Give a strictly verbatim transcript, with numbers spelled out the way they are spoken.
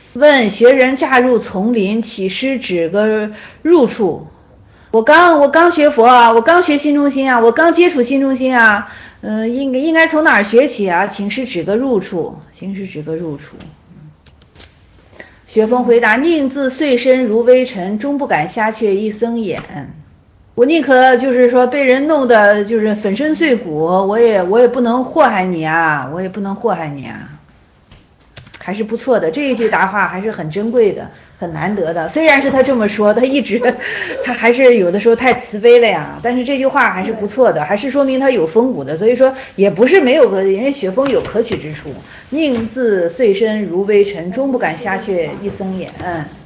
问学人乍入丛林，乞师指个入处。我刚我刚学佛啊，我刚学心中心啊，我刚接触心中心啊，嗯、呃，应应该从哪儿学起啊？请师指个入处，请师指个入处。雪峰回答：宁自碎身如微尘，终不敢瞎觑一僧眼。我宁可就是说被人弄得就是粉身碎骨，我也我也不能祸害你啊，我也不能祸害你啊。还是不错的，这一句答话还是很珍贵的，很难得的。虽然是他这么说，他一直他还是有的时候太慈悲了呀，但是这句话还是不错的，还是说明他有风骨的。所以说也不是没有个人家雪峰有可取之处。宁自碎身如微尘，终不敢瞎觑一僧眼。